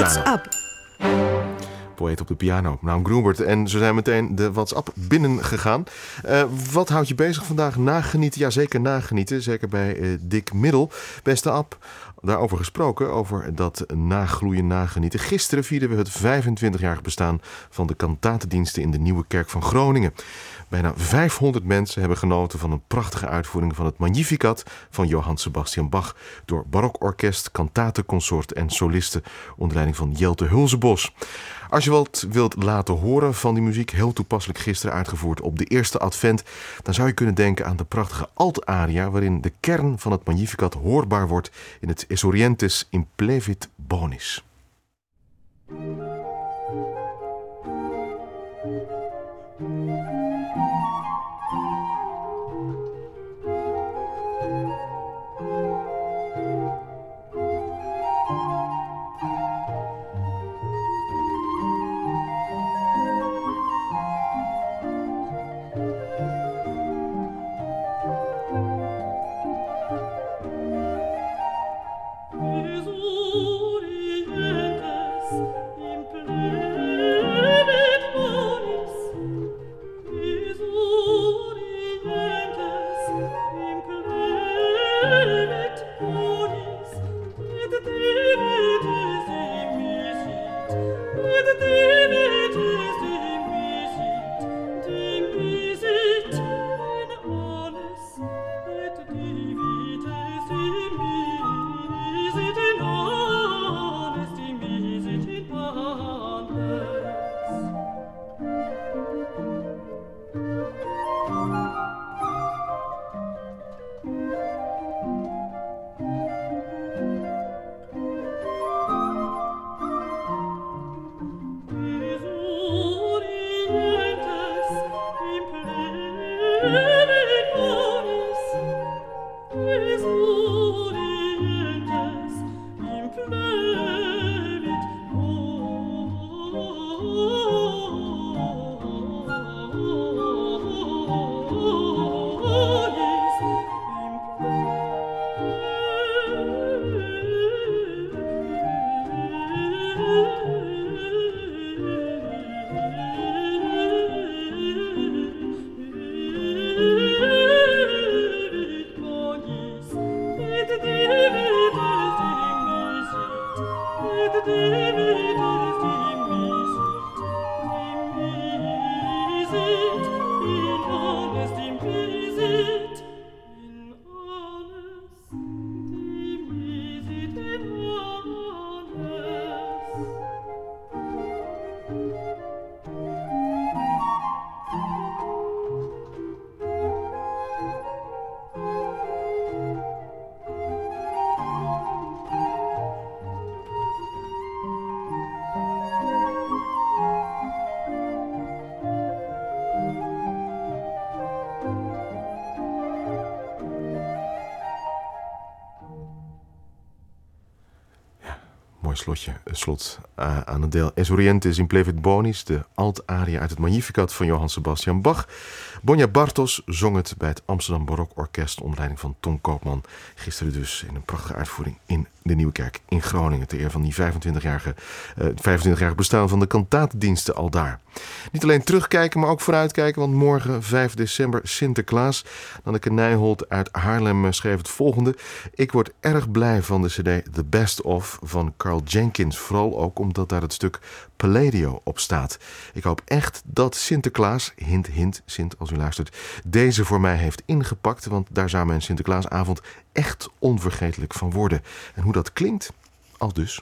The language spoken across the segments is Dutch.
WhatsApp. Poëet op de piano, Naum Grunberg. En zo zijn meteen de WhatsApp binnengegaan. Wat houdt je bezig vandaag? Nagenieten? Ja, zeker nagenieten. Zeker bij Dick Middel. Beste app, daarover gesproken, over dat nagloeien, nagenieten. Gisteren vierden we het 25-jarig bestaan van de kantatendiensten in de Nieuwe Kerk van Groningen. Bijna 500 mensen hebben genoten van een prachtige uitvoering van het Magnificat van Johann Sebastian Bach door barokorkest, kantatenconsort en solisten onder leiding van Jelte Hulsebos. Als je wat wilt laten horen van die muziek, heel toepasselijk gisteren uitgevoerd op de eerste advent, dan zou je kunnen denken aan de prachtige alt-aria waarin de kern van het Magnificat hoorbaar wordt in het Esorientes Implevit Bonis. Slot aan het deel Esorientes Implevit Bonis, de alt-aria uit het Magnificat van Johann Sebastian Bach. Bonja Bartos zong het bij het Amsterdam Barokorkest onder leiding van Ton Koopman. Gisteren dus in een prachtige uitvoering in de Nieuwe Kerk in Groningen, ter eer van die 25-jarige bestaan van de kantatendiensten aldaar. Niet alleen terugkijken, maar ook vooruitkijken, want morgen 5 december Sinterklaas. Nanneke Nijholt uit Haarlem schreef het volgende: ik word erg blij van de cd The Best Of van Carl Jenkins, vooral ook omdat daar het stuk Palladio op staat. Ik hoop echt dat Sinterklaas, hint hint, Sint als u luistert, deze voor mij heeft ingepakt, want daar zou mijn Sinterklaasavond echt onvergetelijk van worden. En hoe dat klinkt, al dus.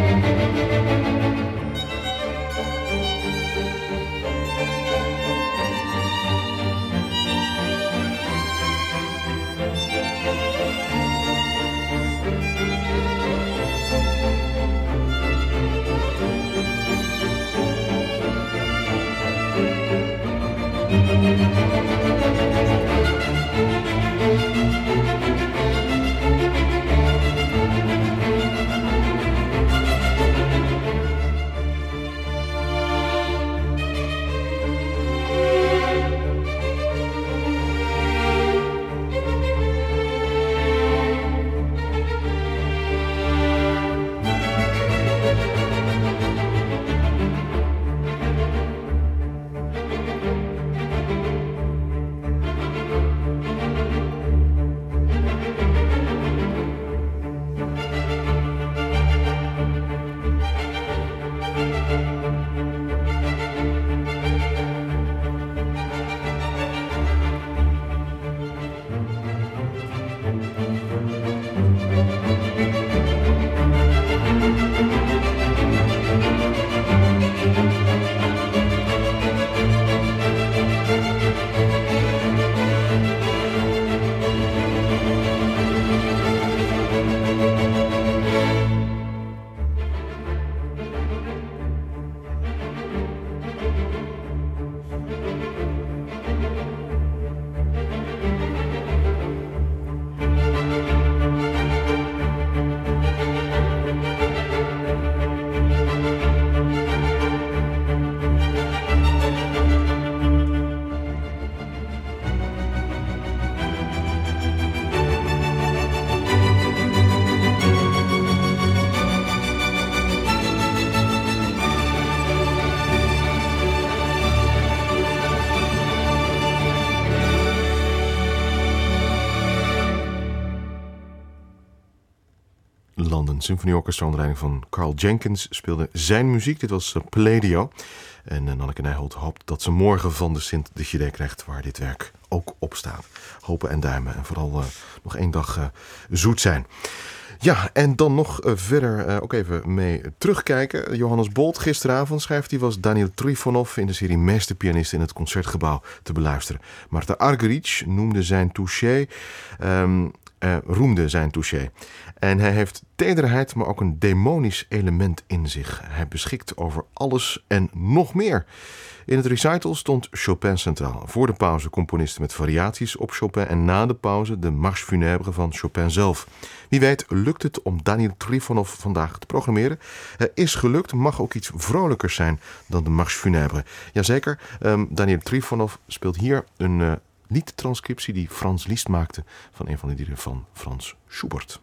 London Symphony Orchestra onder leiding van Carl Jenkins speelde zijn muziek. Dit was Palladio. En Nanneke Nijholt hoopt dat ze morgen van de Sint de Gedé krijgt waar dit werk ook op staat. Hopen en duimen en vooral nog 1 dag zoet zijn. Ja, en dan nog verder ook even mee terugkijken. Johannes Bolt gisteravond, schrijft hij, was Daniel Trifonov in de serie Meesterpianisten in het Concertgebouw te beluisteren. Marta Argerich roemde zijn touché. En hij heeft tederheid, maar ook een demonisch element in zich. Hij beschikt over alles en nog meer. In het recital stond Chopin centraal. Voor de pauze componisten met variaties op Chopin en na de pauze de Marche funèbre van Chopin zelf. Wie weet lukt het om Daniel Trifonov vandaag te programmeren. Is gelukt, mag ook iets vrolijkers zijn dan de Marche funèbre. Jazeker, Daniel Trifonov speelt hier een liedtranscriptie die Franz Liszt maakte van een van de liederen van Franz Schubert.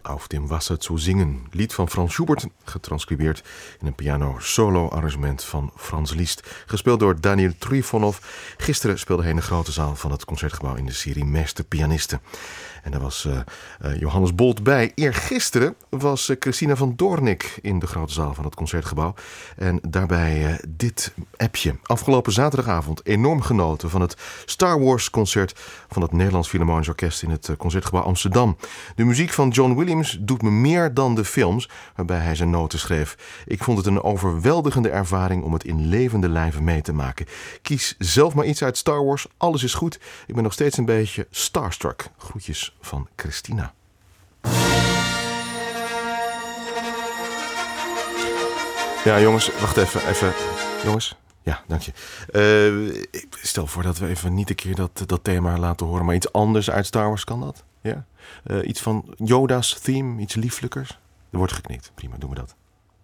Auf dem Wasser zu singen. Lied van Franz Schubert, getranscribeerd in een piano-solo-arrangement van Franz Liszt. Gespeeld door Daniel Trifonov. Gisteren speelde hij in de grote zaal van het Concertgebouw in de serie Meesterpianisten. En daar was Johannes Bolt bij. Eergisteren was Christina van Doornik in de grote zaal van het Concertgebouw. En daarbij dit appje. Afgelopen zaterdagavond enorm genoten van het Star Wars concert van het Nederlands Philharmonisch Orkest in het Concertgebouw Amsterdam. De muziek van John Williams doet me meer dan de films, waarbij hij zijn noten schreef. Ik vond het een overweldigende ervaring om het in levende lijven mee te maken. Kies zelf maar iets uit Star Wars, alles is goed. Ik ben nog steeds een beetje starstruck. Groetjes van Christina. Ja, jongens, wacht even. Jongens, ja, dank je. Stel voor dat we even niet een keer dat thema laten horen, maar iets anders uit Star Wars, kan dat? Ja? Iets van Yoda's theme, iets lieflijkers? Er wordt geknikt, prima, doen we dat.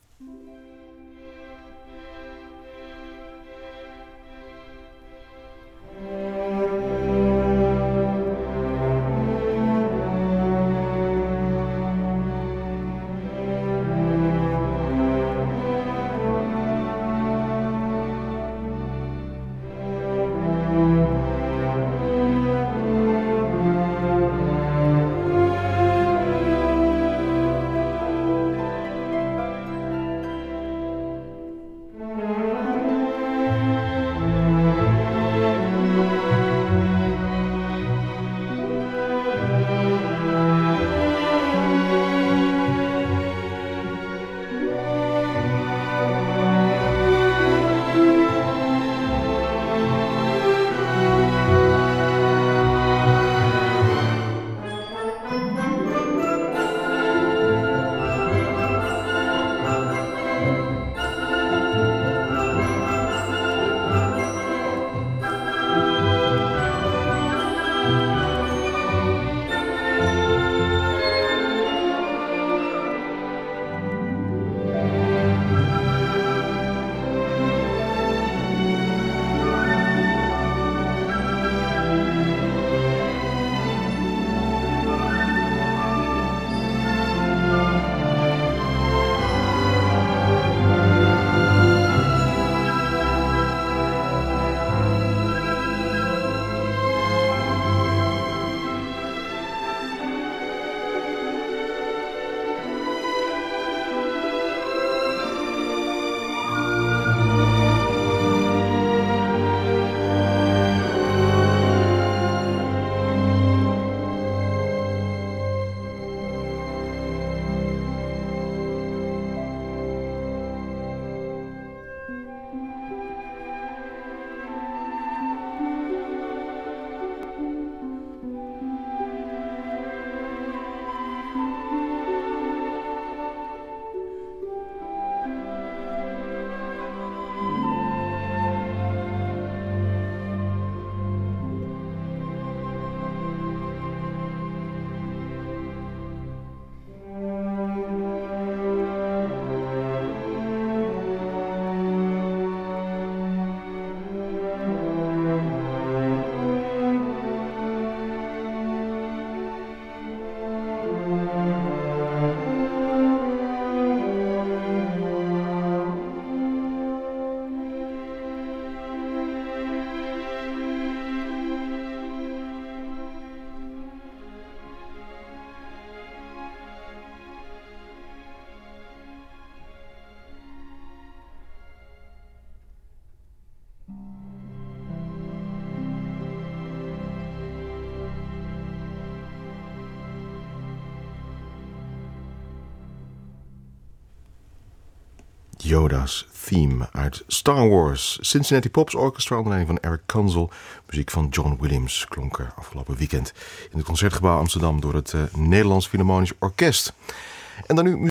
Yoda's theme uit Star Wars. Cincinnati Pops Orchestra onder leiding van Eric Kunzel. Muziek van John Williams klonk er afgelopen weekend in het Concertgebouw Amsterdam door het Nederlands Philharmonisch Orkest. En dan nu